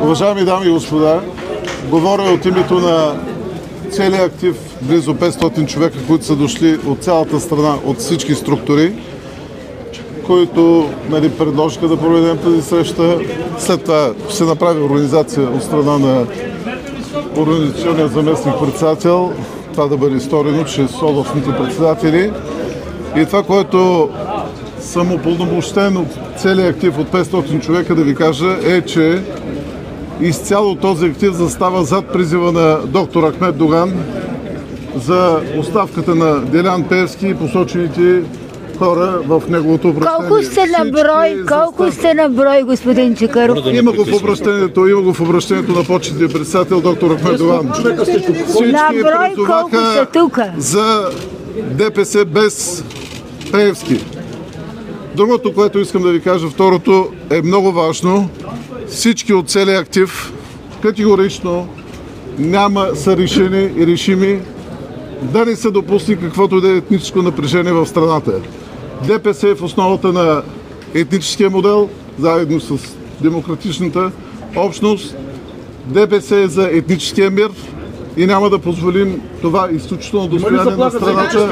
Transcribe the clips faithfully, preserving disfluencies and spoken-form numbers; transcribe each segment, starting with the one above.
Уважаеми дами и господа, говоря от името на целия актив, близо петстотин човека, които са дошли от цялата страна, от всички структури, които нали, предложиха да проведем тази среща. След това се направи организация от страна на организационния заместник-председател, това да бъде сторено чрез областните председатели. И това, което съм упълномощен от целият актив от петстотин човека да ви кажа, е, че изцяло този актив застава зад призива на доктор Ахмед Доган за оставката на Делян Пеевски и посочените хора в неговото обращение. Колко сте на брой, колко сте на брой, господин Чакъров? Има го в обращението, има го в обращението на почетния председател доктор Ахмед Доган. На брой колко са тук? За ДПС без Пеевски. Другото, което искам да ви кажа, второто е много важно. Всички от целия актив категорично няма са решени и решими да не се допусне каквото да е етническо напрежение в страната. ДПС е в основата на етническия модел, заедно с демократичната общност. ДПС е за етническия мир и няма да позволим това изключително достояние на страната.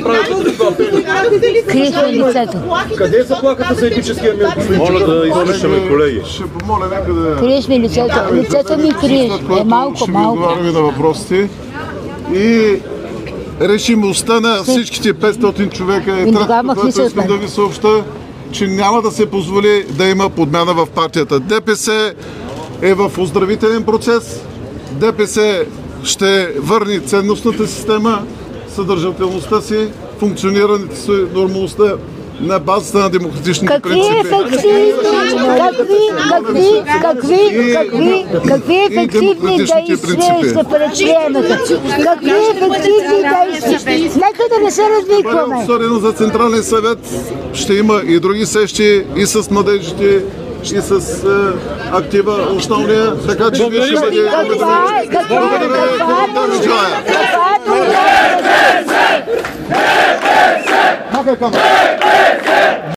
Крие лицето. Къде е заплахата за етническия мир? Моля да изслушаме, колеги. Ще помоля нека да... Криеш ми лицето. Лицето ми криеш. Е малко, ще малко. Ще ви отговаряме на въпросите. И решимостта на всичките петстотин човека е третото, което искам да ви съобща, че няма да се позволи да има подмяна в партията. ДПС е в оздравителен процес. ДПС ще върне ценностната система, съдържателността си, функционирането си, нормалността на базата на демократичните какви принципи. Ефективни, какви, какви, какви, какви, какви ефективни действия ще предприемете? Какви ефективни действия? Нека да не се развикваме. Обсъдено за Централен съвет ще има и други срещи, и с младежите, и с е, актива основния, така че вие ще бъде... Каква е, каква е, каква е, каква е,